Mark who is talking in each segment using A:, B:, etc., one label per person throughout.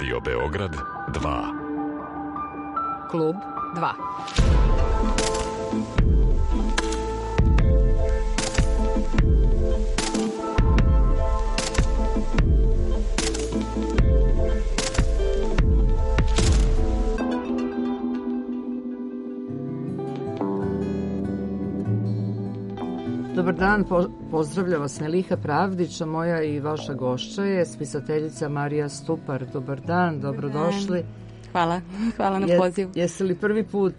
A: Radio Beograd 2.
B: Klub 2.
C: Dobar dan, pozdravlja vas Meliha Pravdić, a moja i vaša gošća je spisateljica Marija Stupar. Dobar dan, dobrodošli.
D: Hvala na pozivu.
C: Jeste li prvi put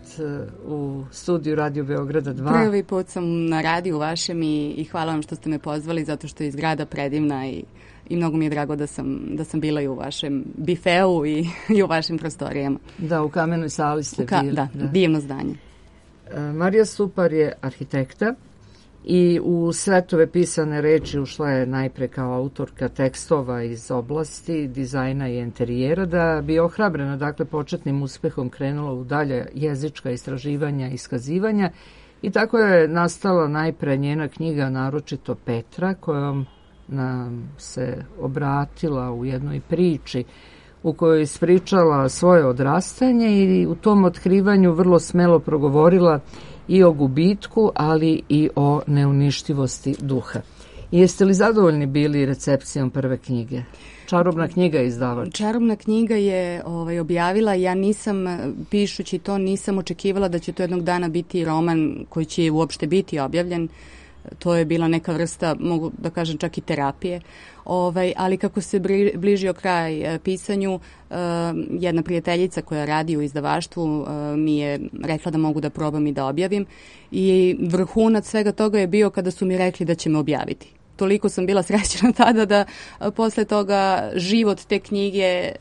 C: u studiju Radio Beograda 2?
D: Prvi put sam na radiju vašem i hvala vam što ste me pozvali, zato što je zgrada predivna i mnogo mi je drago da sam bila i u vašem bifeu i u vašim prostorijama.
C: Da, u Kamenoj sali ste bili.
D: Da, divno zdanje.
C: Marija Stupar je arhitekta i u svetove pisane reči ušla je najpre kao autorka tekstova iz oblasti dizajna i interijera, da bi ohrabrena, dakle, početnim uspehom krenula u dalje jezička istraživanja i iskazivanja i tako je nastala najpre njena knjiga, naročito Petra, kojom nam se obratila u jednoj priči u kojoj ispričala svoje odrastanje i u tom otkrivanju vrlo smelo progovorila i o gubitku, ali i o neuništivosti duha. Jeste li zadovoljni bili recepcijom prve knjige? Čarobna knjiga je izdavač.
D: Čarobna knjiga je objavila. Ja nisam, pišući to, nisam očekivala da će to jednog dana biti roman koji će uopšte biti objavljen. To je bila neka vrsta, mogu da kažem, čak i terapije. Ali kako se bližio kraj pisanju, jedna prijateljica koja radi u izdavaštvu mi je rekla da mogu da probam i da objavim. I vrhunac svega toga je bio kada su mi rekli da će me objaviti. Toliko sam bila srećena tada da posle toga život te knjige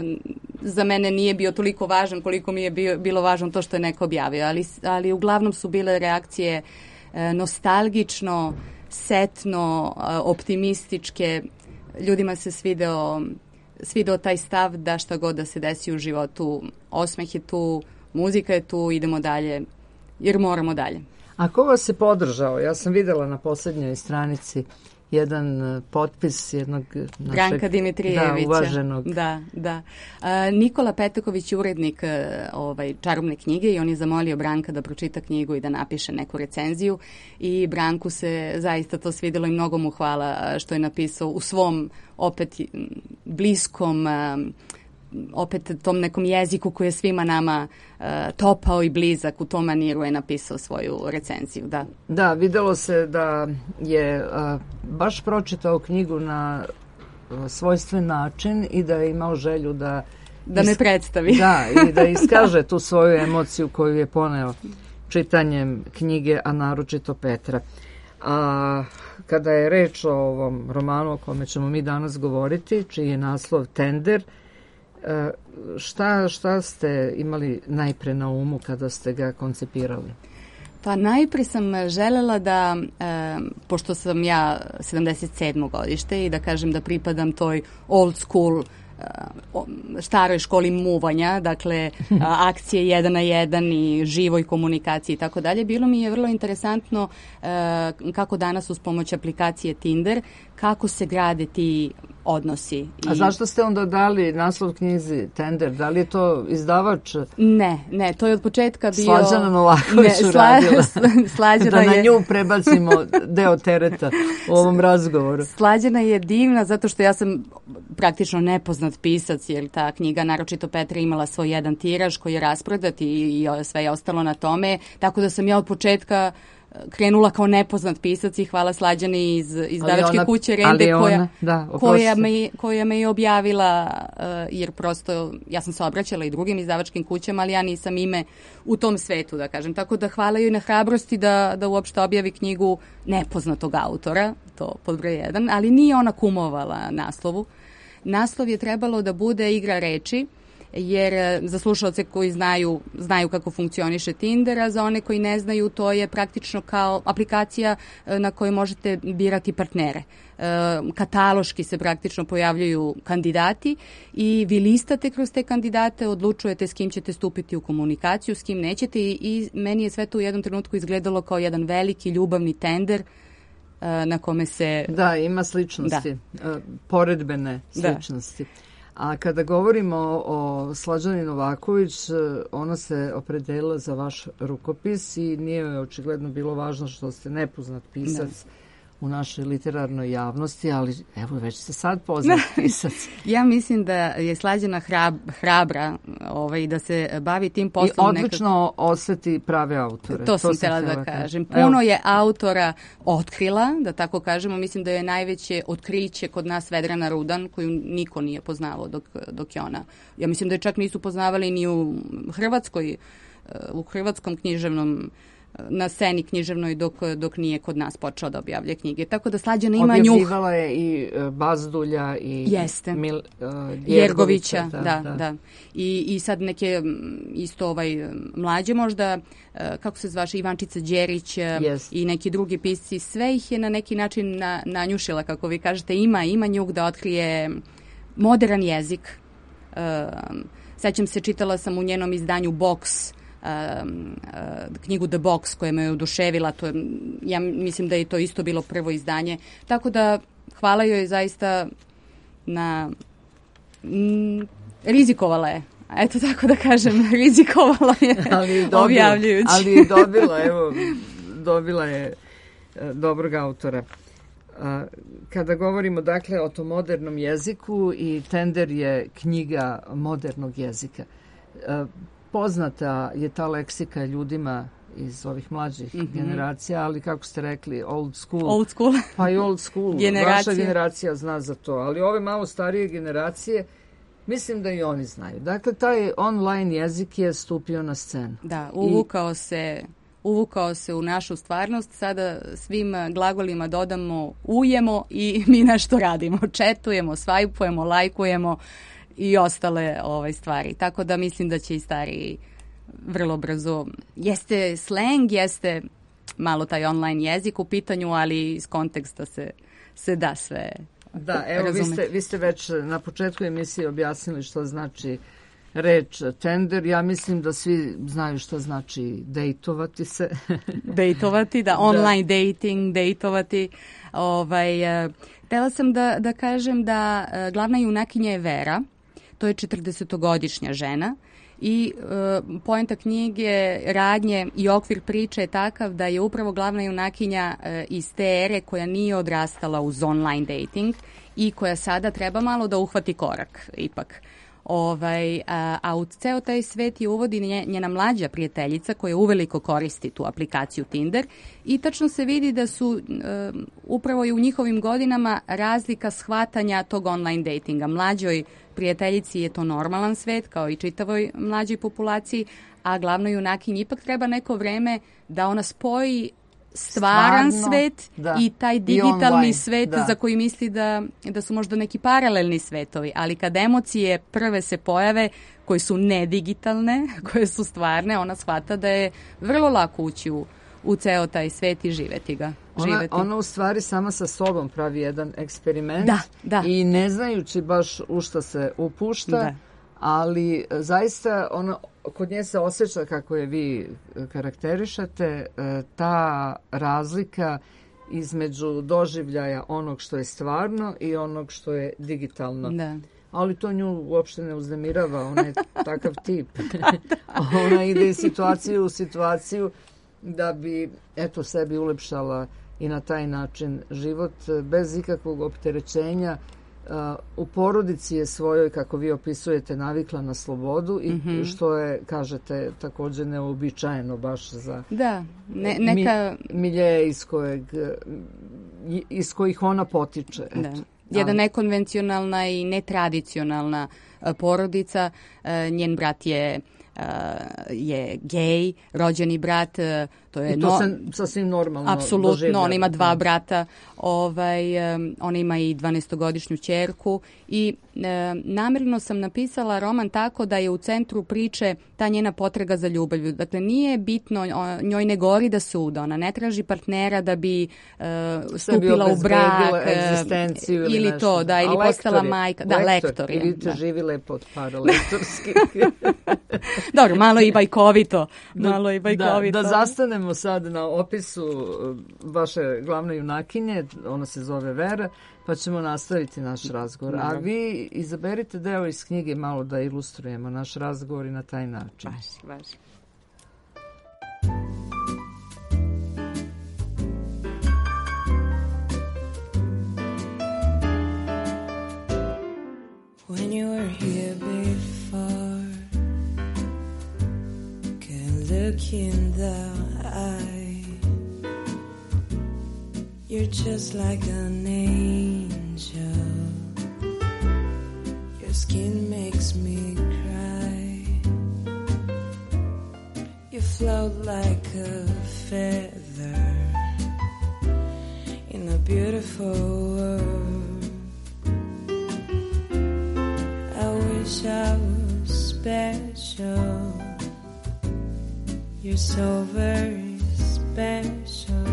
D: za mene nije bio toliko važan koliko mi je bilo važno to što je neko objavio. Ali uglavnom su bile reakcije nostalgično, setno, optimističke. Ljudima se svideo taj stav da šta god da se desi u životu, osmeh je tu, muzika je tu, idemo dalje, jer moramo dalje.
C: A ko vas je podržao? Ja sam videla na poslednjoj stranici jedan potpis jednog našeg...
D: Branka Dimitrijevića.
C: Da, uvaženog.
D: Da. Nikola Peteković je urednik Čarobne knjige i on je zamolio Branka da pročita knjigu i da napiše neku recenziju i Branku se zaista to svidelo i mnogo mu hvala što je napisao u svom opet bliskom opet tom nekom jeziku koji je svima nama topao i blizak, u tom maniru je napisao svoju recenziju, da.
C: Da, videlo se da je baš pročitao knjigu na svojstven način i da je imao želju da
D: me predstavi.
C: Da, i da iskaže tu svoju emociju koju je poneo čitanjem knjige, a naročito Petra. A kada je reč o ovom romanu o kome ćemo mi danas govoriti, čiji je naslov Tender, šta ste imali najpre na umu kada ste ga koncipirali?
D: Pa najpre sam želela da, pošto sam ja 77. godište i da kažem da pripadam toj old school staroj školi muvanja, dakle akcije 1 na 1 i živoj komunikaciji i tako dalje. Bilo mi je vrlo interesantno kako danas uz pomoć aplikacije Tinder, kako se grade ti odnosi.
C: A zašto ste onda dali naslov knjizi Tender? Da li je to izdavač?
D: Ne, to je od početka bio...
C: Slađana Novaković uradila.
D: Slađana
C: da na nju prebacimo deo tereta u ovom razgovoru.
D: Slađana je divna zato što ja sam praktično nepoznat pisac, jer ta knjiga, naročito Petra, imala svoj jedan tiraž koji je rasprodat i sve je ostalo na tome, tako da sam ja od početka krenula kao nepoznat pisac i hvala Slađani iz izdavačke kuće Rende koja me je objavila, jer prosto ja sam se obraćala i drugim izdavačkim kućama, ali ja nisam ime u tom svetu, da kažem. Tako da hvala joj na hrabrosti da uopšte objavi knjigu nepoznatog autora, to pod broj 1, ali nije ona kumovala naslovu. Naslov je trebalo da bude igra reči, jer za slušalce koji znaju kako funkcioniše Tinder, a za one koji ne znaju, to je praktično kao aplikacija na kojoj možete birati partnere. Kataloški se praktično pojavljuju kandidati i vi listate kroz te kandidate, odlučujete s kim ćete stupiti u komunikaciju, s kim nećete i meni je sve to u jednom trenutku izgledalo kao jedan veliki ljubavni tender na kome se...
C: Da, ima sličnosti, poredbene sličnosti. A kada govorimo o Slađani Novaković, ona se opredelila za vaš rukopis i nije joj očigledno bilo važno što ste nepoznat pisac u našoj literarnoj javnosti, ali evo već ste sad poznat pisac.
D: Ja mislim da je Slađana hrabra da se bavi tim poslom.
C: I odlično osveti prave autore.
D: To sam htjela da kažem. Puno je autora otkrila, da tako kažemo. Mislim da je najveće otkriće kod nas Vedrana Rudan, koju niko nije poznavao dok je ona. Ja mislim da je čak nisu poznavali ni u hrvatskom književnom na sceni književnoj dok nije kod nas počeo da objavlja knjige. Tako da Slađana ima njuh.
C: Objavljivala je i Bazdulja i
D: Jergovića. Da. I sad neke isto mlađe možda, kako se zvaše, Ivančica Đerić i neki drugi pisci, sve ih je na neki način nanjušila, kako vi kažete. Ima njuh da otkrije modern jezik. Sećam se, čitala sam u njenom izdanju Box, knjigu The Box koja me je oduševila, ja mislim da je to isto bilo prvo izdanje, tako da hvala joj zaista na rizikovala je, eto tako da kažem, rizikovala je objavljujući.
C: Ali je dobila je dobrog autora. Kada govorimo dakle o tom modernom jeziku, i Tender je knjiga modernog jezika. Poznata je ta leksika ljudima iz ovih mlađih generacija, ali kako ste rekli, old school. Pa i old school. Vaša generacija zna za to, ali ove malo starije generacije, mislim da i oni znaju. Dakle, taj online jezik je stupio na scenu.
D: Da, uvukao se u našu stvarnost. Sada svim glagolima dodamo ujemo i mi nešto radimo. Četujemo, svajpujemo, lajkujemo i ostale stvari. Tako da mislim da će i stariji vrlo brzo. Jeste slang, jeste malo taj online jezik u pitanju, ali iz konteksta se da sve razumeti.
C: Vi ste već na početku emisije objasnili što znači reč tender. Ja mislim da svi znaju što znači dejtovati se.
D: Dejtovati, da, online dating, dejtovati. Htela sam da kažem da glavna junakinja je Vera. To je 40-godišnja žena i poenta knjige, radnje i okvir priče je takav da je upravo glavna junakinja iz te ere koja nije odrastala uz online dating i koja sada treba malo da uhvati korak ipak. A u ceo taj svet je uvodi njena mlađa prijateljica koja uveliko koristi tu aplikaciju Tinder i tačno se vidi da su upravo i u njihovim godinama razlika shvatanja tog online datinga. Mlađoj prijateljici je to normalan svet, kao i čitavoj mlađoj populaciji, a glavnoj junakinji ipak treba neko vreme da ona spoji stvaran svet i taj digitalni svet za koji misli da su možda neki paralelni svetovi, ali kad emocije prve se pojave koje su nedigitalne, koje su stvarne, ona shvata da je vrlo lako ući u ceo taj svet i živeti ga.
C: Ona u stvari sama sa sobom pravi jedan eksperiment i ne znajući baš u šta se upušta, ali zaista kod nje se osjeća, kako je vi karakterišate, ta razlika između doživljaja onog što je stvarno i onog što je digitalno.
D: Da.
C: Ali to nju uopšte ne uznemirava, ona je takav tip. Ona ide iz situacije u situaciju da bi sebi ulepšala i na taj način život bez ikakvog opterećenja. U porodici je svojoj, kako vi opisujete, navikla na slobodu i što je, kažete, također neobičajeno baš za milje iz kojih ona potiče.
D: Jedna nekonvencionalna i netradicionalna porodica. Njen brat je gej, rođeni brat, to je
C: se sasvim normalno
D: apsolutno,
C: doživljava.
D: ona ima 2 brata, ona ima i 12-godišnju ćerku i namjerno sam napisala roman tako da je u centru priče ta njena potraga za ljubavlju. Dakle, nije bitno, njoj ne gori da se uda, ona ne traži partnera da bi stupila u brak ili to, ili postala majka. Lektor je.
C: Ili te živi lepo od para lektorski.
D: Dobro, malo i bajkovito.
C: Da zastanemo Radujemo sad na opisu vaše glavne junakinje, ona se zove Vera, pa ćemo nastaviti naš razgovor. A vi izaberite deo iz knjige malo da ilustrujemo naš razgovor i na taj način.
D: Baš.
E: When you were here before, can look in the eye. You're just like an angel. Your skin makes me cry. You float like a feather in a beautiful world. I was special. You're so very special.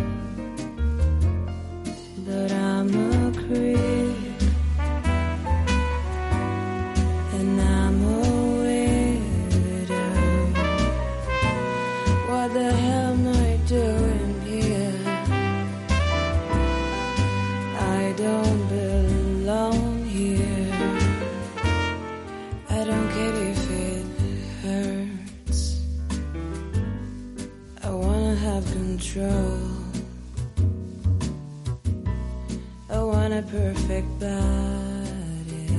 E: But I'm a creep, and I'm a widow. What the hell am I doing here? I don't belong here. I don't care if it hurts. I wanna have control. I want a perfect body.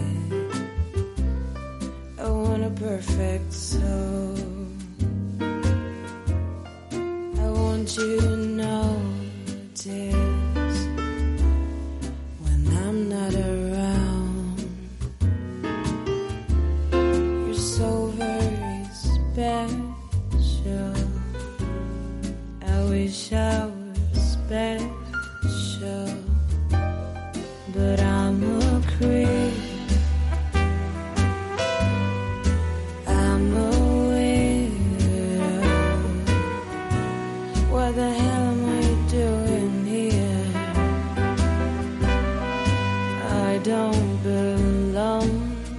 E: I want a perfect soul. I want you to notice when I'm not around. So very special. I wish I was special, but I'm a creep. I'm a widow. What the hell am I doing here? I don't belong.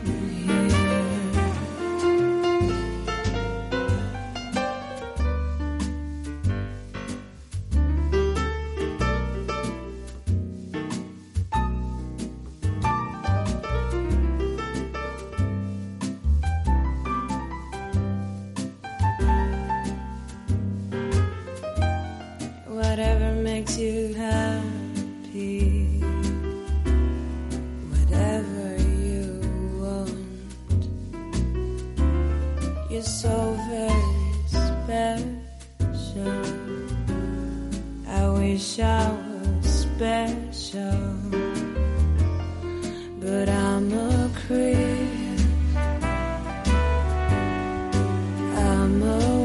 E: Whatever makes you happy, whatever you want. You're so very special. I wish I was special, but I'm a creep. I'm a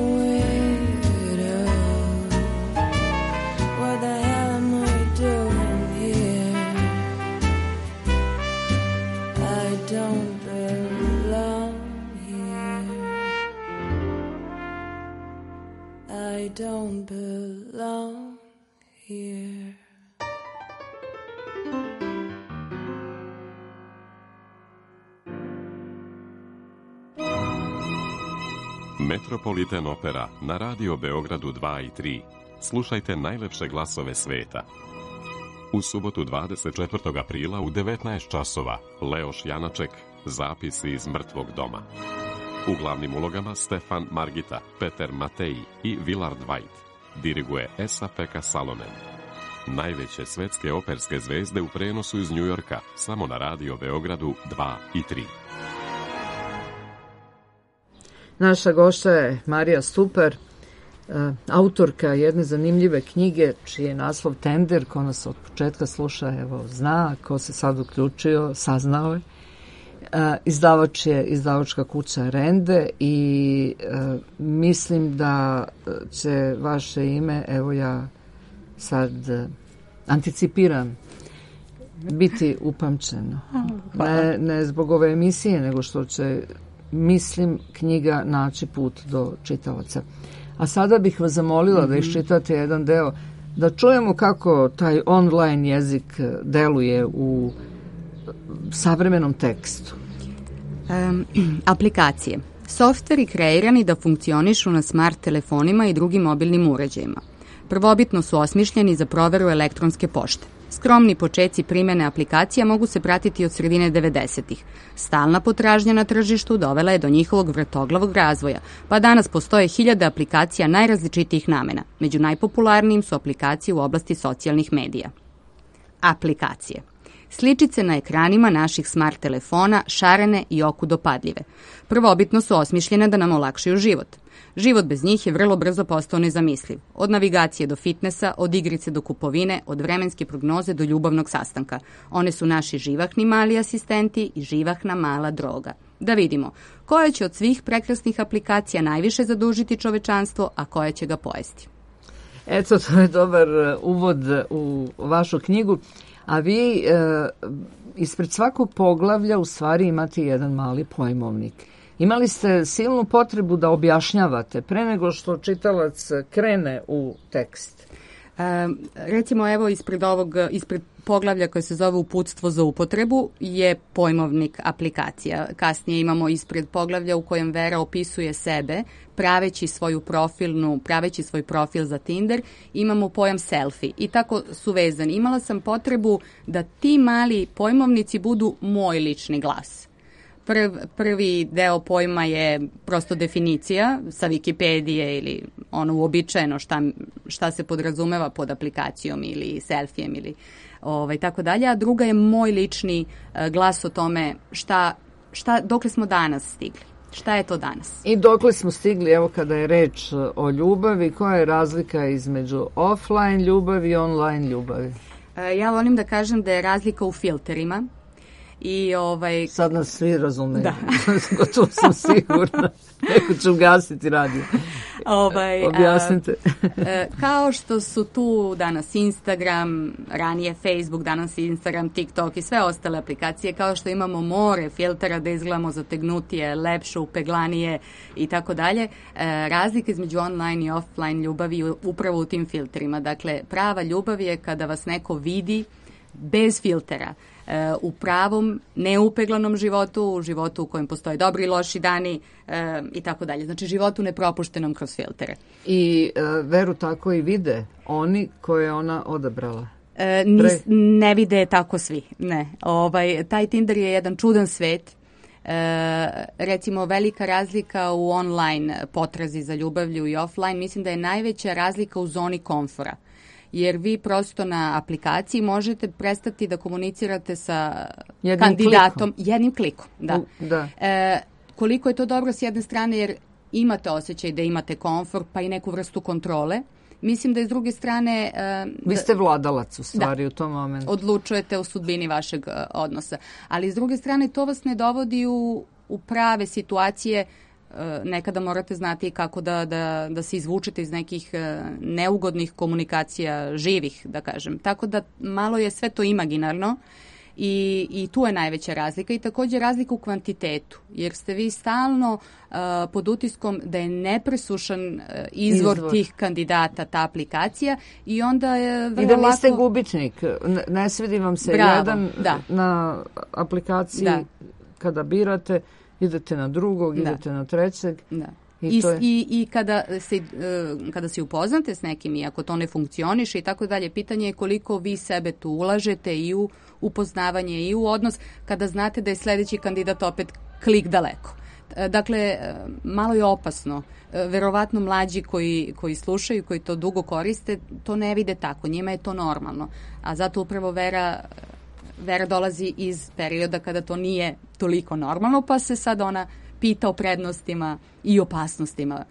E: I don't belong here.
A: Metropolitan Opera na Radio Beogradu 2 i 3. Slušajte najlepše glasove sveta. U subotu 24. aprila u 19 časova Leoš Janaček, Zapisi iz mrtvog doma. U glavnim ulogama Stefan Margita, Peter Mateji i Willard White. Diriguje Esa-Pekka Salonen. Najveće svetske operske zvezde u prenosu iz Njujorka, samo na Radio Beogradu 2 i 3.
C: Naša gošća je Marija Stupar, autorka jedne zanimljive knjige, čiji je naslov Tender. Ko nas od početka sluša, evo, zna, ko se sad uključio, saznao je. Izdavač je izdavačka kuća Rende i mislim da će vaše ime, evo ja sad anticipiram, biti upamćeno. Ne zbog ove emisije, nego što će, mislim, knjiga naći put do čitalaca. A sada bih vas zamolila da iščitate jedan deo, da čujemo kako taj online jezik deluje u savremenom tekstu.
D: Aplikacije. Softveri kreirani da funkcionišu na smart telefonima i drugim mobilnim uređajima. Prvobitno su osmišljeni za proveru elektronske pošte. Skromni počeci primjene aplikacija mogu se pratiti od sredine 90-ih. Stalna potražnja na tržištu dovela je do njihovog vrtoglavog razvoja, pa danas postoje 1000 aplikacija najrazličitijih namena. Među najpopularnijim su aplikacije u oblasti socijalnih medija. Aplikacije. Sličice na ekranima naših smart telefona, šarene i oku dopadljive. Prvobitno su osmišljene da nam olakšaju život. Život bez njih je vrlo brzo postao nezamisliv. Od navigacije do fitnesa, od igrice do kupovine, od vremenske prognoze do ljubavnog sastanka. One su naši živahni mali asistenti i živahna mala droga. Da vidimo, koja će od svih prekrasnih aplikacija najviše zadužiti čovečanstvo, a koja će ga pojesti?
C: Eto, to je dobar uvod u vašu knjigu. A vi ispred svakog poglavlja u stvari imate jedan mali pojmovnik. Imali ste silnu potrebu da objašnjavate pre nego što čitalac krene u tekst.
D: Recimo, evo ispred poglavlja koje se zove Uputstvo za upotrebu je pojmovnik aplikacija. Kasnije imamo ispred poglavlja u kojem Vera opisuje sebe, praveći svoj profil za Tinder, imamo pojam selfie i tako su vezani. Imala sam potrebu da ti mali pojmovnici budu moj lični glas. Prvi deo pojma je prosto definicija sa Wikipedije ili ono uobičajeno šta se podrazumeva pod aplikacijom ili selfijem ili tako dalje, a druga je moj lični glas o tome dokle smo danas stigli. Šta je to danas?
C: I dokle smo stigli, evo kada je reč o ljubavi, koja je razlika između offline ljubavi i online ljubavi?
D: Ja volim da kažem da je razlika u filterima.
C: Sad nas svi razumeju.
D: Da.
C: Gotovo sam sigurna. Neko će ugasiti radio. Objasnite.
D: Kao što su tu danas Instagram, ranije Facebook, danas Instagram, TikTok i sve ostale aplikacije, kao što imamo more filtera da izgledamo zategnutije, lepše, upeglanije i tako dalje, razlika između online i offline ljubavi je upravo u tim filterima. Dakle, prava ljubav je kada vas neko vidi bez filtera, u pravom, neupeglanom životu, u životu u kojem postoje dobri i loši dani i tako dalje. Znači, životu nepropuštenom kroz filtere.
C: I Veru tako i vide oni koje je ona odabrala?
D: Ne vide tako svi, ne. Taj Tinder je jedan čudan svet. Recimo, velika razlika u online potrazi za ljubavlju i offline, mislim da je najveća razlika u zoni komfora. Jer vi prosto na aplikaciji možete prestati da komunicirate sa kandidatom jednim klikom. Da. Koliko je to dobro s jedne strane jer imate osjećaj da imate komfort pa i neku vrstu kontrole. Mislim da je s druge strane...
C: Vi ste vladalac u stvari u tom momentu.
D: Odlučujete o sudbini vašeg odnosa. Ali s druge strane to vas ne dovodi u prave situacije. Nekada morate znati i kako da se izvučete iz nekih neugodnih komunikacija, živih, da kažem. Tako da malo je sve to imaginarno i tu je najveća razlika i također razlika u kvantitetu, jer ste vi stalno pod utiskom da je nepresušan izvor tih kandidata, ta aplikacija i onda je vrlo lako...
C: I da niste gubitnik, ne svidi vam se jedan na aplikaciji kada birate, idete na drugog, idete na trećeg.
D: Da. I kada se upoznate s nekim i ako to ne funkcioniše i tako dalje, pitanje je koliko vi sebe tu ulažete i u upoznavanje i u odnos kada znate da je sljedeći kandidat opet klik daleko. Dakle, malo je opasno. Verovatno mlađi koji slušaju, koji to dugo koriste, to ne vide tako. Njima je to normalno. A zato upravo Vera dolazi iz perioda kada to nije toliko normalno, pa se sad ona pita o prednostima i opasnostima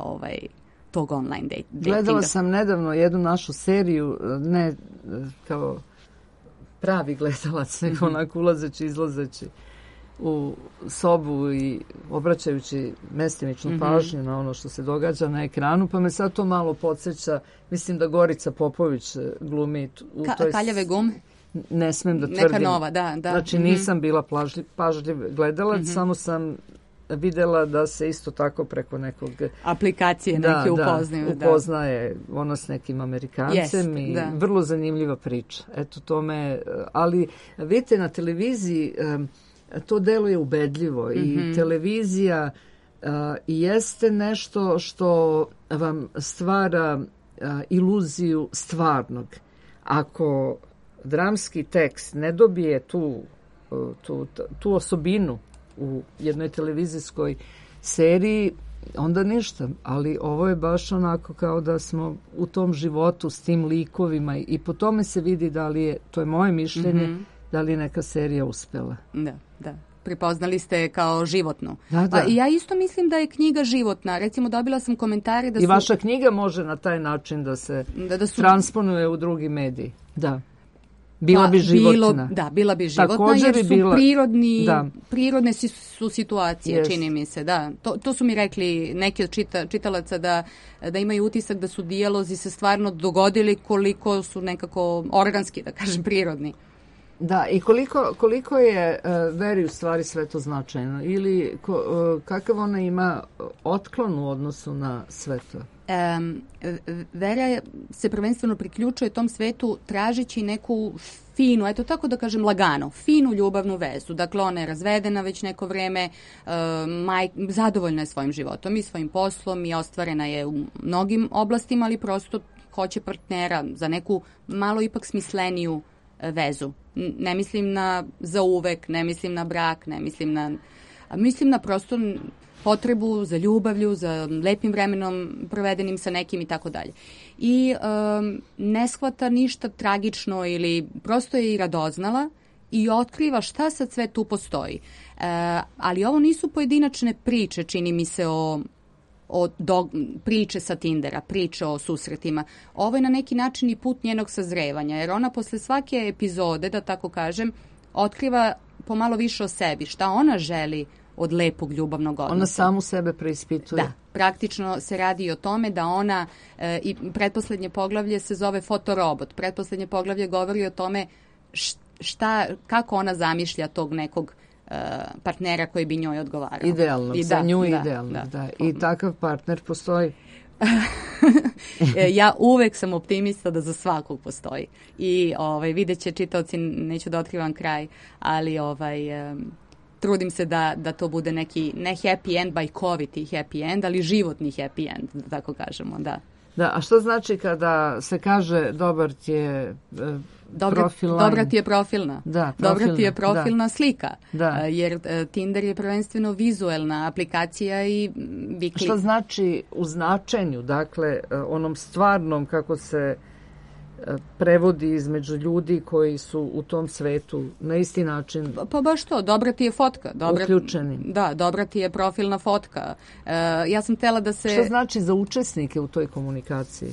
D: tog online datinga.
C: Gledala sam nedavno jednu našu seriju, ne kao pravi gledalac, nego onako ulazeći, izlazeći u sobu i obraćajući mestimičnu pažnju na ono što se događa na ekranu, pa me sad to malo podsjeća, mislim da Gorica Popović glumi u toj...
D: Kaljave gume?
C: Ne smem da tvrdim.
D: Neka nova, da.
C: Znači nisam bila pažljiv gledalac, samo sam videla da se isto tako preko nekog...
D: aplikacije neke
C: upoznaje ona s nekim Amerikancem i vrlo zanimljiva priča. Eto tome, ali vidite na televiziji to deluje ubedljivo i televizija jeste nešto što vam stvara iluziju stvarnog. Ako dramski tekst ne dobije tu osobinu u jednoj televizijskoj seriji, onda ništa. Ali ovo je baš onako kao da smo u tom životu s tim likovima i po tome se vidi da li je, to je moje mišljenje, da li je neka serija uspela.
D: Da. Prepoznali ste kao životnu.
C: Da.
D: Ja isto mislim da je knjiga životna. Recimo, dobila sam komentare da su...
C: I vaša knjiga može na taj način da se transponuje u drugi mediji. Da. Bila bi životna.
D: Bila bi životna. Također jer su prirodne su situacije, čini mi se. Da. To su mi rekli neki od čitalaca da imaju utisak da su dijalozi se stvarno dogodili koliko su nekako organski, da kažem, prirodni.
C: Da, i koliko je veri u stvari sve to značajno ili kakav ona ima otklon u odnosu na sve to?
D: Vera se prvenstveno priključuje tom svetu tražeći neku finu, eto tako da kažem lagano, finu ljubavnu vezu. Dakle, ona je razvedena već neko vreme, zadovoljna je svojim životom i svojim poslom i ostvarena je u mnogim oblastima, ali prosto hoće partnera za neku malo ipak smisleniju vezu. Ne mislim na zauvek, ne mislim na brak, mislim na prosto potrebu za ljubavlju, za lepim vremenom provedenim sa nekim i tako dalje. I ne shvata ništa tragično ili prosto je i radoznala i otkriva šta sad sve tu postoji. Ali ovo nisu pojedinačne priče, čini mi se priče sa Tindera, priče o susretima. Ovo je na neki način i put njenog sazrevanja, jer ona posle svake epizode, da tako kažem, otkriva pomalo više o sebi, šta ona želi od lepog ljubavnog odnosa.
C: Ona samu sebe preispituje.
D: Da, praktično se radi i o tome da ona, i pretposlednje poglavlje se zove Fotorobot, pretposlednje poglavlje govori o tome kako ona zamišlja tog nekog partnera koji bi njoj odgovarao.
C: Idealno, za nju idealno. Da. I takav partner postoji?
D: Ja uvek sam optimista da za svakog postoji. I vidjet će čitaoci, neću da otkrivam kraj, ali trudim se da to bude neki, ne happy end, bajkoviti happy end, ali životni happy end, da tako kažemo, da.
C: Da, a što znači kada se kaže dobar ti je profilan?
D: Dobra ti je profilna.
C: Da,
D: dobra ti je profilna slika. Da. Jer Tinder je prvenstveno vizuelna aplikacija i vikli.
C: Što znači u značenju, dakle, onom stvarnom kako se prevodi između ljudi koji su u tom svetu na isti način
D: pa baš to, dobra ti je fotka.
C: Uključeni.
D: Da, dobra ti je profilna fotka. Ja sam htjela da se...
C: Što znači za učesnike u toj komunikaciji?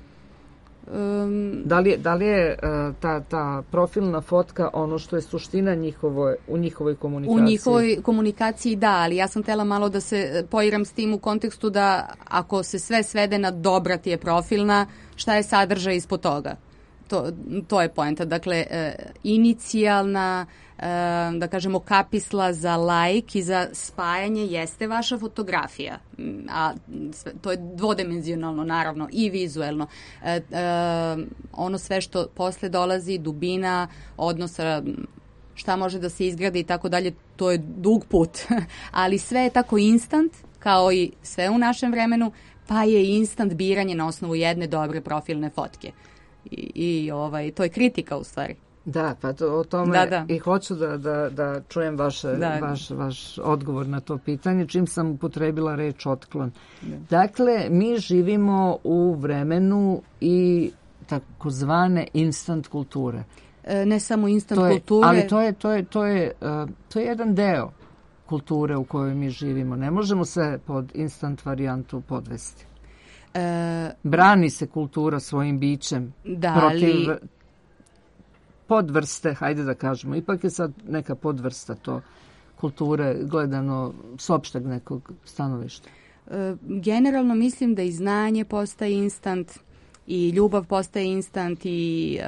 C: Da li je ta profilna fotka ono što je suština u njihovoj komunikaciji?
D: U njihovoj komunikaciji da, ali ja sam htjela malo da se poigram s tim u kontekstu da ako se sve svede na dobra ti je profilna, šta je sadržaj ispod toga? To je poenta. Dakle, inicijalna, da kažemo, kapisla za like i za spajanje jeste vaša fotografija. A to je dvodimenzionalno, naravno, i vizuelno. Ono sve što posle dolazi, dubina odnosa, šta može da se izgradi i tako dalje, to je dug put. Ali sve je tako instant, kao i sve u našem vremenu, pa je instant biranje na osnovu jedne dobre profilne fotke. I to je kritika u stvari.
C: Da, pa o tome i hoću da čujem vaš odgovor na to pitanje, čim sam upotrebila reč otklon. Da. Dakle, mi živimo u vremenu i takozvane instant kulture.
D: Ne samo instant kulture.
C: Ali to je jedan deo kulture u kojoj mi živimo. Ne možemo se pod instant varijantu podvesti. Brani se kultura svojim bićem protiv podvrste, hajde da kažemo. Ipak je sad neka podvrsta to kulture gledano s opšteg nekog stanovišta.
D: Generalno mislim da i znanje postaje instant i ljubav postaje instant i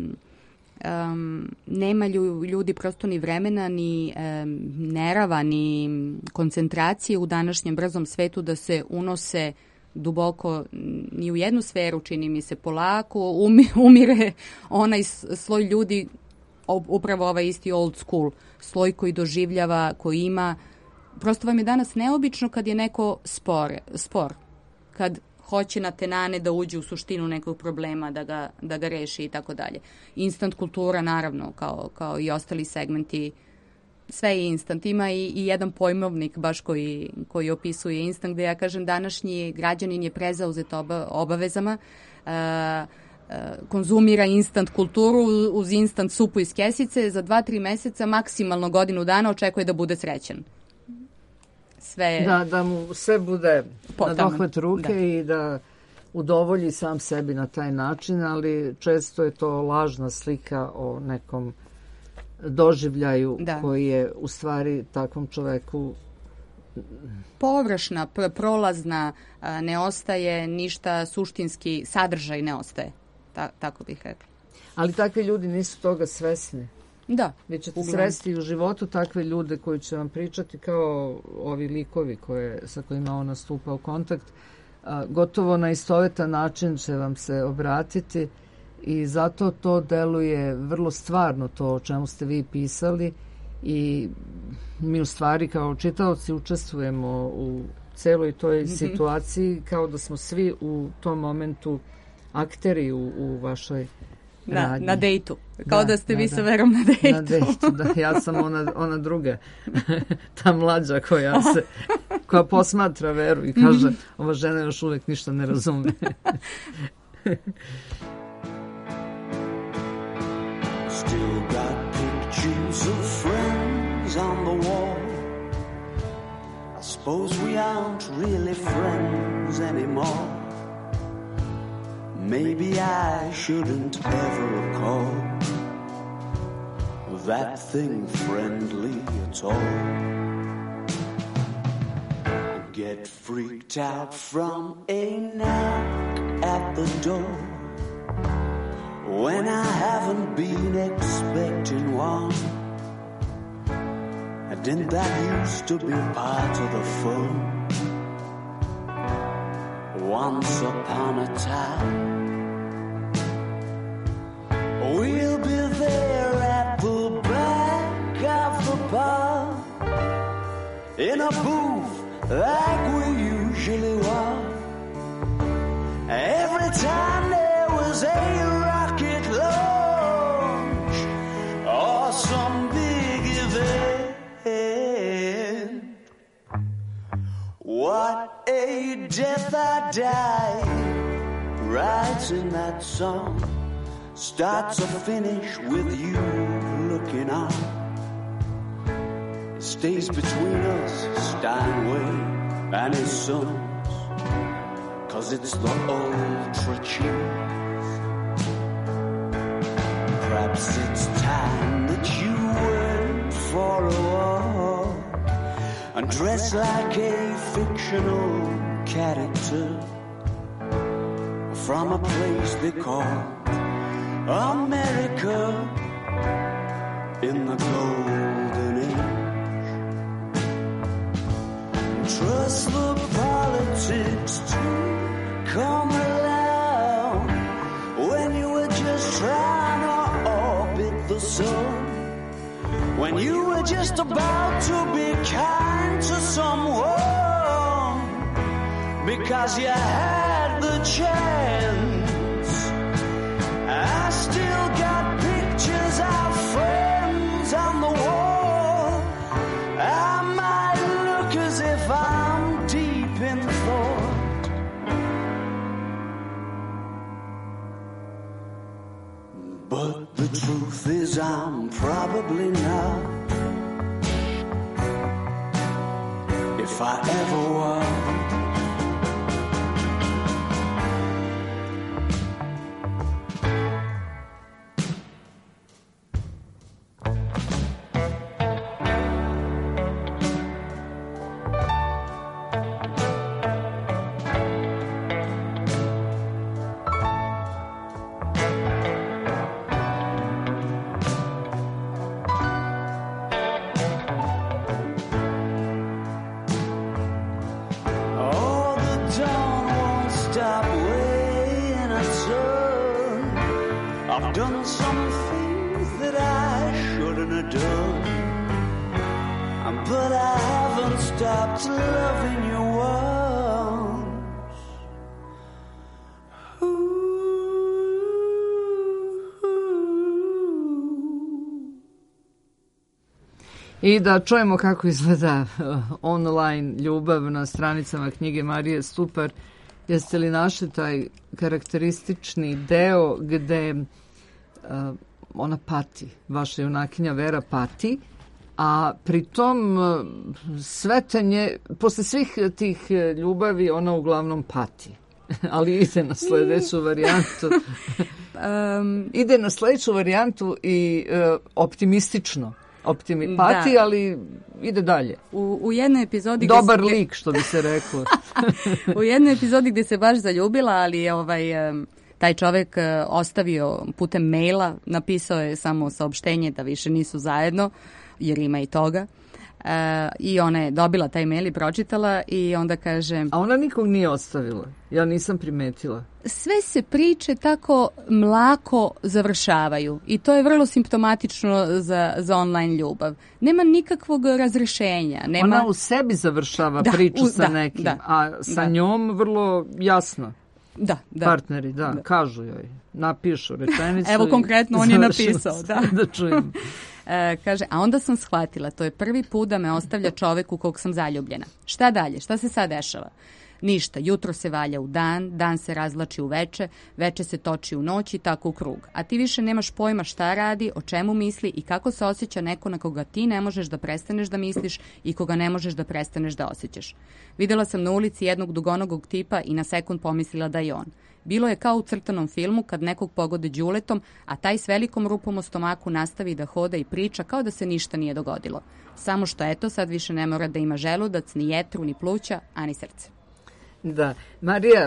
D: nema ljudi prosto ni vremena, ni nerava, ni koncentracije u današnjem brzom svetu da se unose duboko ni u jednu sferu, čini mi se polako, umire onaj sloj ljudi, upravo ovaj isti old school, sloj koji doživljava, koji ima, prosto vam je danas neobično kad je neko spor, kad hoće na tenane da uđe u suštinu nekog problema, da ga reši i tako dalje. Instant kultura, naravno, kao i ostali segmenti, sve je instant. Ima i jedan pojmovnik baš koji opisuje instant, gde ja kažem današnji građanin je prezauzet obavezama, konzumira instant kulturu uz instant supu iz kesice, za 2-3 meseca, maksimalno godinu dana očekuje da bude srećan.
C: Da mu sve bude na dohvat ruke i da udovolji sam sebi na taj način, ali često je to lažna slika o nekom doživljaju koji je u stvari takvom čoveku
D: površna, prolazna, ne ostaje ništa suštinski, sadržaj ne ostaje, tako bih rekla.
C: Ali takvi ljudi nisu toga svesni.
D: Da.
C: Vi ćete sresti u životu takve ljude koji će vam pričati kao ovi likovi sa kojima on nastupa u kontakt. Gotovo na istovetan način će vam se obratiti i zato to deluje vrlo stvarno, to o čemu ste vi pisali, i mi u stvari kao čitaoci učestvujemo u celoj toj situaciji kao da smo svi u tom momentu akteri u vašoj radnji.
D: Na dejtu. Kao da ste vi sa Verom na dejtu.
C: Na dejtu, da. Ja sam ona druga, ta mlađa koja posmatra Veru i kaže, ova žena još uvek ništa ne razume.
F: Still got pictures of friends on the wall. I suppose we aren't really friends anymore. Maybe I shouldn't ever call that thing friendly at all. Get freaked out from a knock at the door when I haven't been expecting one. Didn't that used to be part of the fun? Once upon a time, we'll be there at the back of the bar, in a booth like we usually were. Every time there was a rocket launch or some big event. What a death I died, writing that song, starts or finish with you looking on. It stays between us, Steinway and his sons, 'cause it's the ultra cheese. Perhaps it's time that you went for a walk and dress like a fictional character from a place they call America in the golden age. Trust the politics to come along when you were just trying to orbit the sun. When you were just about to be kind to someone because you had the chance. I still got pictures of friends on the wall. I might look as if I'm deep in thought, but the truth is I'm probably not. If I ever was.
C: I da čujemo kako izgleda online ljubav na stranicama knjige Marije Stupar. Jeste li našli taj karakteristični deo gde ona pati, vaša junakinja Vera pati, a pritom posle svih tih ljubavi ona uglavnom pati, ali ide na sledeću varijantu. Ide na sledeću varijantu i optimistično. Pati, ali ide dalje.
D: U jednoj epizodi...
C: Dobar lik, što bi se reklo.
D: U jednoj epizodi gde se baš zaljubila, ali taj čovek ostavio putem maila, napisao je samo saopštenje da više nisu zajedno, jer ima i toga. I ona je dobila taj mail i pročitala i onda kaže... A
C: ona nikog nije ostavila? Ja nisam primetila.
D: Sve se priče tako mlako završavaju i to je vrlo simptomatično za online ljubav. Nema nikakvog razrešenja.
C: Ona u sebi završava priču sa nekim, a sa njom vrlo jasno.
D: Da.
C: Partneri, kažu joj, napišu rečenicu.
D: Evo konkretno on je napisao.
C: Da čujem.
D: Kaže, a onda sam shvatila, to je prvi put da me ostavlja čovek u kog sam zaljubljena. Šta dalje? Šta se sad dešava? Ništa, jutro se valja u dan, dan se razvlači u veče, veče se toči u noć i tako u krug. A ti više nemaš pojma šta radi, o čemu misli i kako se osjeća neko na koga ti ne možeš da prestaneš da misliš i koga ne možeš da prestaneš da osjećaš. Videla sam na ulici jednog dugonogog tipa i na sekund pomislila da je on. Bilo je kao u crtanom filmu kad nekog pogode đuletom, a taj s velikom rupom u stomaku nastavi da hoda i priča kao da se ništa nije dogodilo. Samo što eto, sad više ne mora da ima želudac, ni jetru, ni pluća, a ni srce.
C: Da, Marija,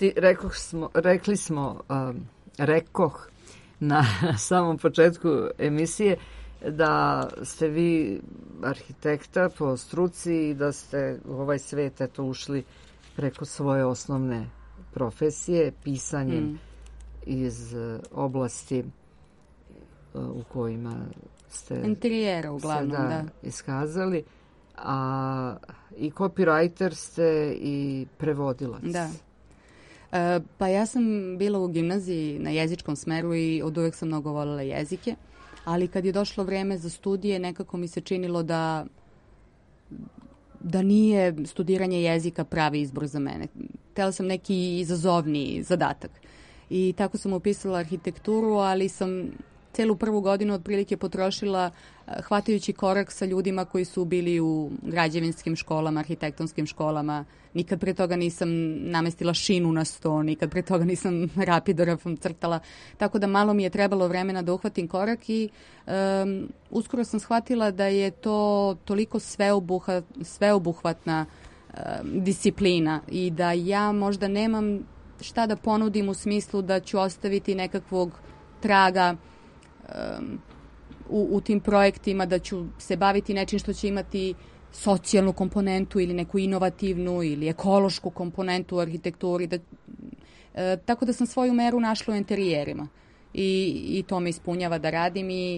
C: rekoh na samom početku emisije da ste vi arhitekta po struci i da ste u ovaj svet ušli preko svoje osnovne profesije, pisanjem iz oblasti u kojima ste
D: interijera uglavnom,
C: iskazali. A i copywriter ste i prevodilac.
D: Da. Pa ja sam bila u gimnaziji na jezičkom smeru i od uvek sam mnogo voljela jezike, ali kad je došlo vreme za studije, nekako mi se činilo da nije studiranje jezika pravi izbor za mene. Htela sam neki izazovniji zadatak. I tako sam upisala arhitekturu, ali sam celu prvu godinu otprilike potrošila hvatajući korak sa ljudima koji su bili u građevinskim školama, arhitektonskim školama. Nikad pre toga nisam namestila šinu na sto, nikad pre toga nisam rapidografom crtala. Tako da malo mi je trebalo vremena da uhvatim korak i uskoro sam shvatila da je to toliko sveobuhvatna disciplina i da ja možda nemam šta da ponudim u smislu da ću ostaviti nekakvog traga u tim projektima, da ću se baviti nečim što će imati socijalnu komponentu ili neku inovativnu ili ekološku komponentu u arhitekturi. Tako da sam svoju meru našla u interijerima i to me ispunjava da radim i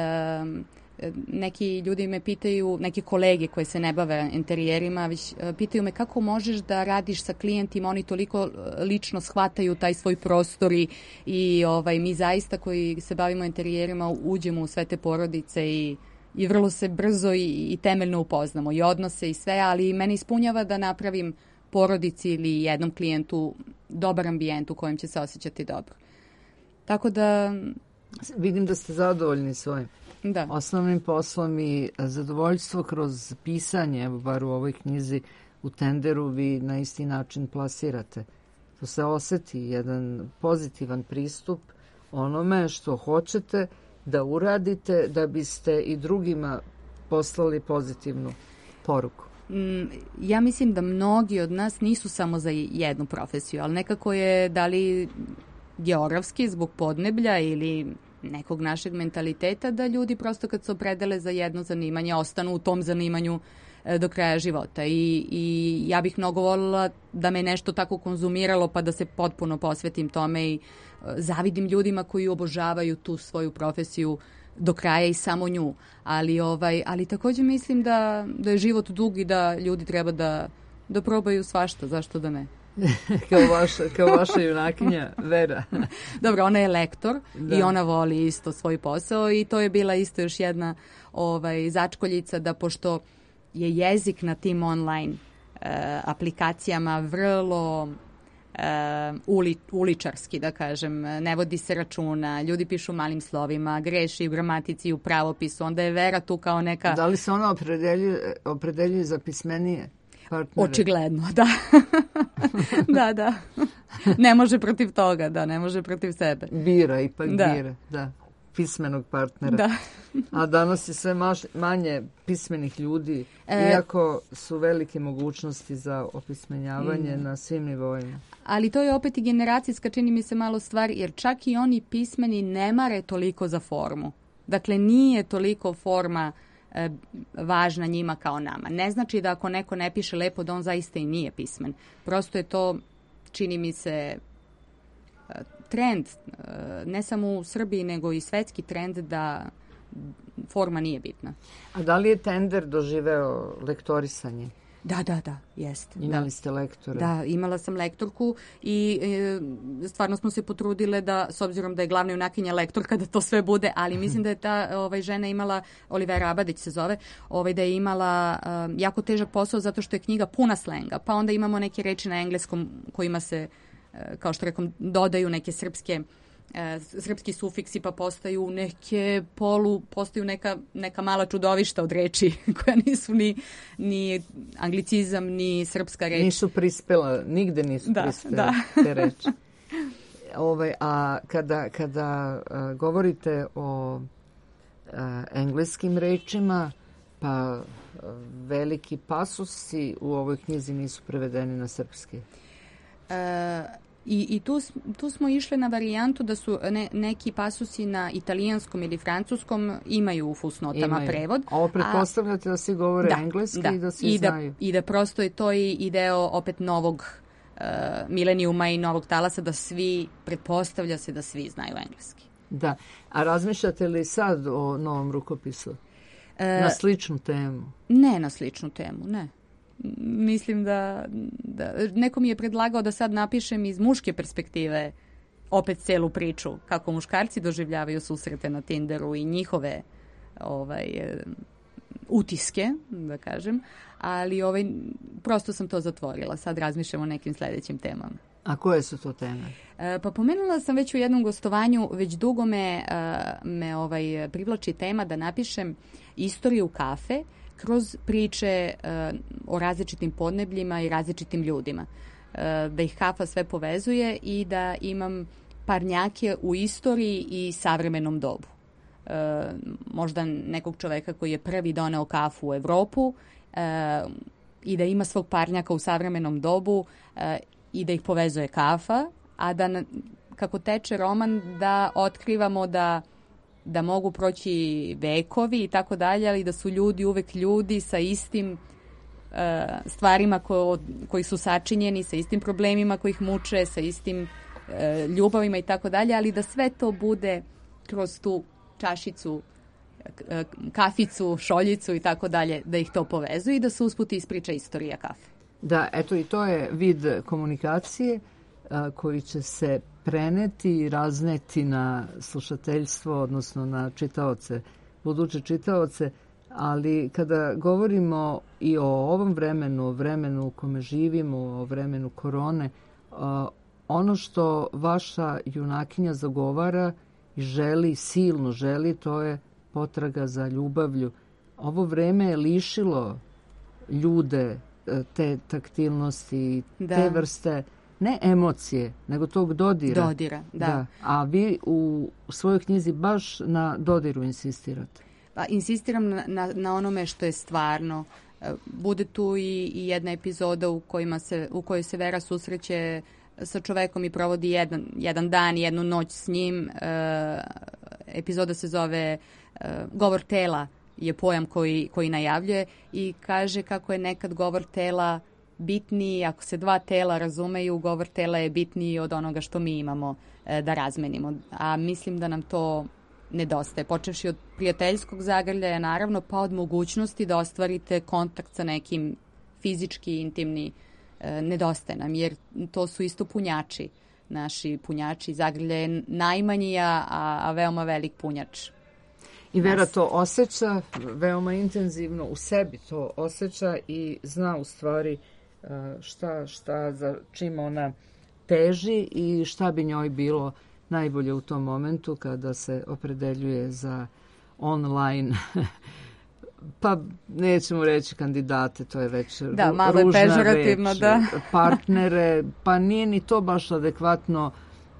D: neki ljudi me pitaju, neki kolege koji se ne bave interijerima, već pitaju me kako možeš da radiš sa klijentima, oni toliko lično shvataju taj svoj prostor i mi zaista koji se bavimo interijerima uđemo u sve te porodice i vrlo se brzo i temeljno upoznamo i odnose i sve, ali mene ispunjava da napravim porodici ili jednom klijentu dobar ambijent u kojem će se osjećati dobro. Tako da...
C: Vidim da ste zadovoljni svojim osnovnim poslom i zadovoljstvo kroz pisanje, evo bar u ovoj knjizi u Tenderu vi na isti način plasirate. To se oseti jedan pozitivan pristup onome što hoćete da uradite da biste i drugima poslali pozitivnu poruku.
D: Ja mislim da mnogi od nas nisu samo za jednu profesiju, ali nekako je da li geografski zbog podneblja ili nekog našeg mentaliteta da ljudi prosto kad se opredele za jedno zanimanje ostanu u tom zanimanju do kraja života i ja bih mnogo voljela da me nešto tako konzumiralo pa da se potpuno posvetim tome i zavidim ljudima koji obožavaju tu svoju profesiju do kraja i samo nju, ali također mislim da je život dug i da ljudi treba da probaju svašta, zašto da ne.
C: kao vaša junakinja Vera.
D: Dobro, ona je lektor i ona voli isto svoj posao i to je bila isto još jedna začkoljica da pošto je jezik na tim online aplikacijama vrlo uličarski, da kažem, ne vodi se računa, ljudi pišu malim slovima, greši u gramatici i u pravopisu, onda je Vera tu kao neka...
C: Da li se ona opredeljuje za pismenije partnere?
D: Očigledno, da. Da. Ne može protiv toga, da, ne može protiv sebe.
C: Bira, da. Pismenog partnera.
D: Da.
C: A danas je sve manje pismenih ljudi, iako su velike mogućnosti za opismenjavanje na svim nivoima.
D: Ali to je opet i generacijska, čini mi se, malo stvar, jer čak i oni pismeni ne mare toliko za formu. Dakle, nije toliko forma važna njima kao nama. Ne znači da ako neko ne piše lepo da on zaista i nije pismen. Prosto je to, čini mi se, trend, ne samo u Srbiji, nego i svetski trend da forma nije bitna.
C: A da li je Tender doživeo lektorisanje?
D: Da, jeste.
C: Imali ste lektore?
D: Da, imala sam lektorku i stvarno smo se potrudile da, s obzirom da je glavna junakinja lektorka, da to sve bude, ali mislim da je ta žena imala, Olivera Abadić se zove, da je imala jako težak posao zato što je knjiga puna slenga, pa onda imamo neke reči na engleskom kojima se, kao što rekom, dodaju neke srpski sufiksi, pa postaju neka mala čudovišta od reči koja nisu ni anglicizam, ni srpska reč.
C: Nisu prispela, nigde nisu prispela te reči. A kada govorite o engleskim rečima, pa veliki pasusi u ovoj knjizi nisu prevedeni na srpski.
D: I tu smo išli na varijantu da su neki pasusi na italijanskom ili francuskom imaju u fusnotama prevod.
C: A ovo pretpostavljate da svi govore engleski i da svi znaju.
D: I da prosto je to i deo opet novog milenijuma i novog talasa, da svi, pretpostavlja se da svi znaju engleski.
C: Da. A razmišljate li sad o novom rukopisu? Na sličnu temu?
D: Ne na sličnu temu, ne. Mislim da neko mi je predlagao da sad napišem iz muške perspektive opet celu priču, kako muškarci doživljavaju susrete na Tinderu i njihove utiske, da kažem, ali prosto sam to zatvorila. Sad razmišljam o nekim sledećim temama.
C: A koje su to teme?
D: Pa pomenula sam već u jednom gostovanju, već dugo me privlači tema da napišem istoriju kafe kroz priče o različitim podnebljima i različitim ljudima. Da ih kafa sve povezuje i da imam parnjake u istoriji i savremenom dobu. Možda nekog čoveka koji je prvi doneo kafu u Evropu i da ima svog parnjaka u savremenom dobu i da ih povezuje kafa, a da kako teče roman da otkrivamo da mogu proći vekovi i tako dalje, ali da su ljudi uvek ljudi sa istim stvarima koji su sačinjeni, sa istim problemima koji ih muče, sa istim ljubavima i tako dalje, ali da sve to bude kroz tu čašicu, kaficu, šoljicu i tako dalje, da ih to povezuje i da se usput ispriča istorija kafe.
C: Da, eto i to je vid komunikacije koji će se preneti i razneti na slušateljstvo, odnosno na čitaoce, buduće čitaoce, ali kada govorimo i o ovom vremenu u kome živimo, o vremenu korone, ono što vaša junakinja zagovara i silno želi, to je potraga za ljubavlju. Ovo vreme je lišilo ljude te taktilnosti, te vrste, ne emocije, nego tog dodira.
D: Dodira, da.
C: A vi u svojoj knjizi baš na dodiru insistirate.
D: Pa insistiram na onome što je stvarno. Bude tu i jedna epizoda u kojoj se Vera susreće sa čovekom i provodi jedan dan i jednu noć s njim. Epizoda se zove Govor tela je pojam koji najavljuje i kaže kako je nekad govor tela bitniji, ako se dva tela razumeju, govor tela je bitniji od onoga što mi imamo da razmenimo. A mislim da nam to nedostaje. Počevši od prijateljskog zagrljaja, naravno, pa od mogućnosti da ostvarite kontakt sa nekim fizički intimni nedostaje nam, jer to su isto punjači. Naši punjači, Zagrlje je najmanji, a veoma velik punjač.
C: I Vera to osjeća veoma intenzivno, u sebi to osjeća i zna u stvari šta za čim ona teži i šta bi njoj bilo najbolje u tom momentu kada se opredeljuje za online pa nećemo reći kandidate, to je već
D: malo je pežorativno,
C: reč,
D: da.
C: partnere, pa nije ni to baš adekvatno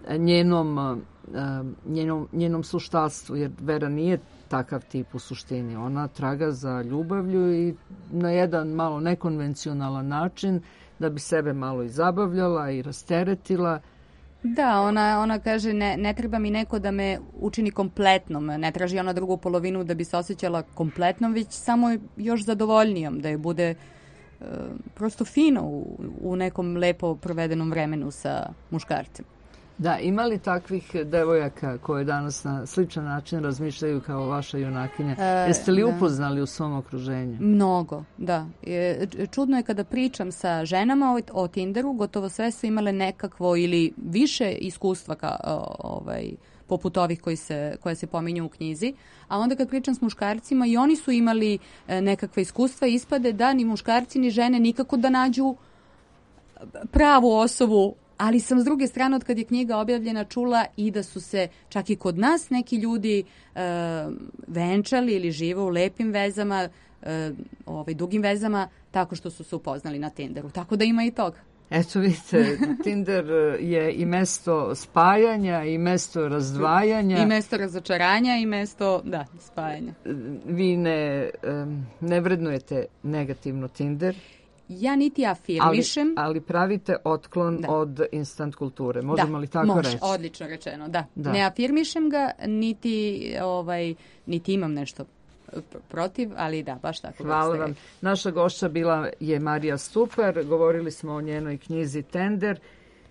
C: njenom suštalstvu, jer Vera nije takav tip u suštini. Ona traga za ljubavlju i na jedan malo nekonvencionalan način da bi sebe malo i zabavljala i rasteretila.
D: Da, ona kaže ne treba mi neko da me učini kompletnom, ne traži ona drugu polovinu da bi se osjećala kompletnom, već samo još zadovoljnijom, da je bude prosto fino u nekom lepo provedenom vremenu sa muškarcem.
C: Da, ima li takvih devojaka koje danas na sličan način razmišljaju kao vaša junakinja? Jeste li upoznali u svom okruženju?
D: Mnogo, da. Čudno je kada pričam sa ženama o Tinderu, gotovo sve su imale nekakvo ili više iskustva poput ovih koje se pominju u knjizi, a onda kad pričam s muškarcima i oni su imali nekakve iskustva i ispade da ni muškarci ni žene nikako da nađu pravu osobu. Ali sam s druge strane, od kad je knjiga objavljena, čula i da su se čak i kod nas neki ljudi venčali ili žive u lepim vezama, dugim vezama, tako što su se upoznali na Tinderu. Tako da ima i toga.
C: Eto vidite, Tinder je i mesto spajanja, i mesto razdvajanja.
D: I mesto razočaranja, i mesto, spajanja.
C: Vi ne vrednujete negativno Tinder.
D: Ja niti afirmišem.
C: Ali pravite otklon od instant kulture. Možemo li tako reći?
D: Odlično rečeno, da. Ne afirmišem ga, niti imam nešto protiv, ali da, baš tako.
C: Hvala vam. Naša gošća bila je Marija Stupar. Govorili smo o njenoj knjizi Tender.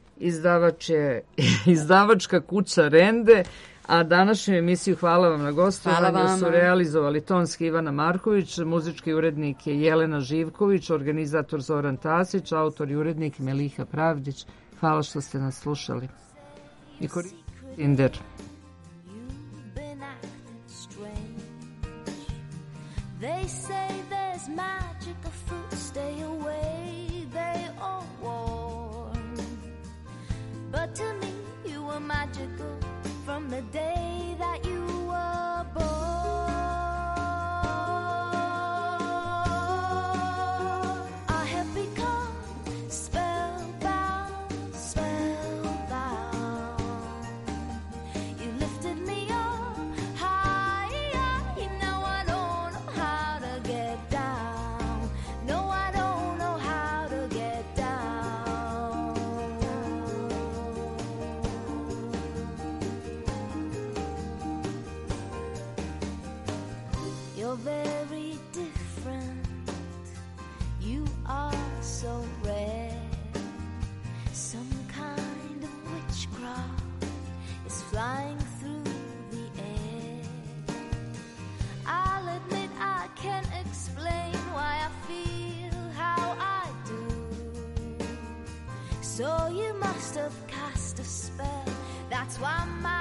C: Izdavačka kuća Rende. A današnju emisiju hvala vam na gostovanju su realizovali tonski Ivana Marković, muzički urednik je Jelena Živković, organizator Zoran Tasić, autor i urednik Meliha Pravdić. Hvala što ste nas slušali. I koristite Tinder. They say there's magic afoot, stay away, they all warn. But to me you were magical from the day that you were born. I have become spellbound, spellbound. You lifted me up high, now I don't know how to get down. No, I don't know how to get down. You're very different, you are so rare. Some kind of witchcraft is flying through the air. I'll admit I can't explain why I feel how I do. So you must have cast a spell, that's why my